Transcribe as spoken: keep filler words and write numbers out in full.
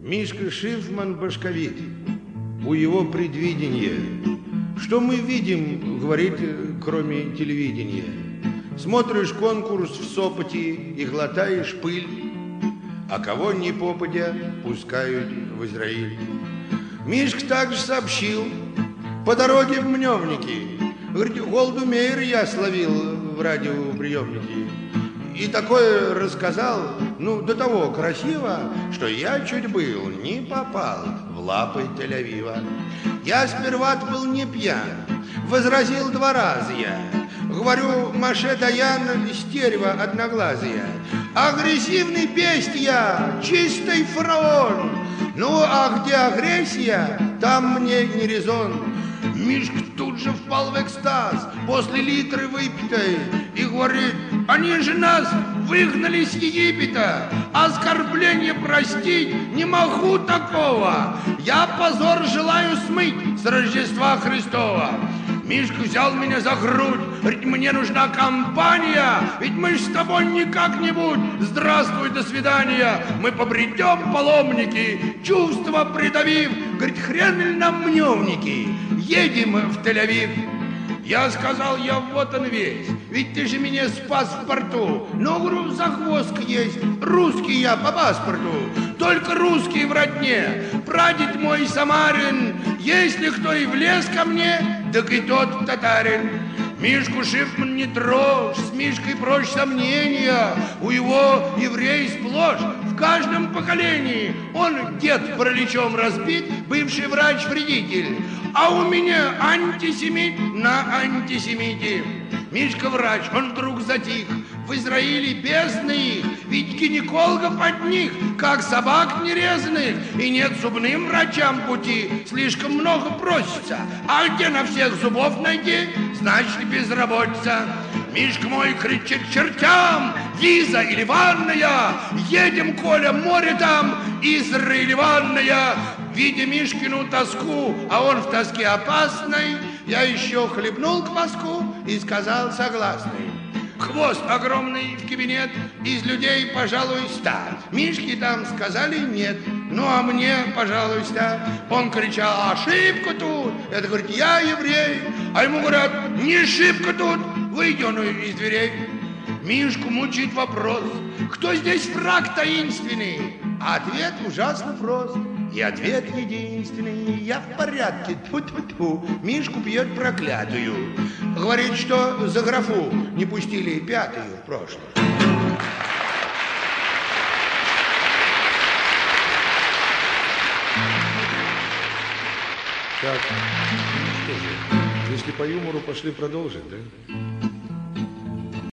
Мишка Шифман башковит, у его предвидение. Что мы видим, говорит, кроме телевидения? Смотришь конкурс в Сопоте и глотаешь пыль, а кого ни попадя пускают в Израиль. Мишка также сообщил по дороге в Мневники. Говорит, Голду Меир я словил в радиоприемнике. И такое рассказал, ну, до того красиво, что я чуть был не попал в лапы Тель-Авива. Я сперва был не пьян, возразил два раза я. Говорю, Маше Даян, стерва одноглазая. Агрессивный бест я, чистый фараон. Ну, а где агрессия, там мне не резон. Мишка тут же впал в экстаз после литры выпитой и говорит, они же нас выгнали с Египета, оскорбление простить не могу такого. Я позор желаю смыть с Рождества Христова. Мишка взял меня за грудь, говорит, мне нужна компания, ведь мы ж с тобой не как-нибудь. Здравствуй, до свидания, мы побредем паломники, чувства придавив. Говорит, хрен ли нам Мневники, едем в Тель-Авив. Я сказал, я вот он весь, ведь ты же меня спас в порту. Но, говорю, загвоздка есть, русский я по паспорту, только русский в родне. Прадед мой самарин, если кто и влез ко мне, так и тот татарин. Мишку Шифман не трожь, с Мишкой прочь сомнения. У его еврей сплошь, в каждом поколении. Он дед параличом разбит, бывший врач-вредитель. А у меня антисемит на антисемите. Мишка врач, он вдруг затих. В Израиле бездны их, ведь гинекологов одних, как собак нерезанных. И нет зубным врачам пути, слишком много просится. А где на всех зубов найти, значит безработица. Мишка мой кричит к чертям, виза или ванная, едем, Коля, море там, Израиль ванная. Видя Мишкину тоску, а он в тоске опасной, я еще хлебнул кваску и сказал согласный. Хвост огромный в кабинет, из людей, пожалуй, ста. Мишке там сказали нет, ну а мне, пожалуй, ста. Он кричал, ошибка тут, это, говорит, я еврей. А ему говорят, не шибко тут, выйди он из дверей. Мишку мучает вопрос, кто здесь враг таинственный? А ответ ужасно прост. И ответ единственный, я в порядке, тьфу-тьфу-тьфу. Мишку бьет проклятую. Говорит, что за графу не пустили пятую в прошлом. Так, ну что же, если по юмору пошли продолжить, да?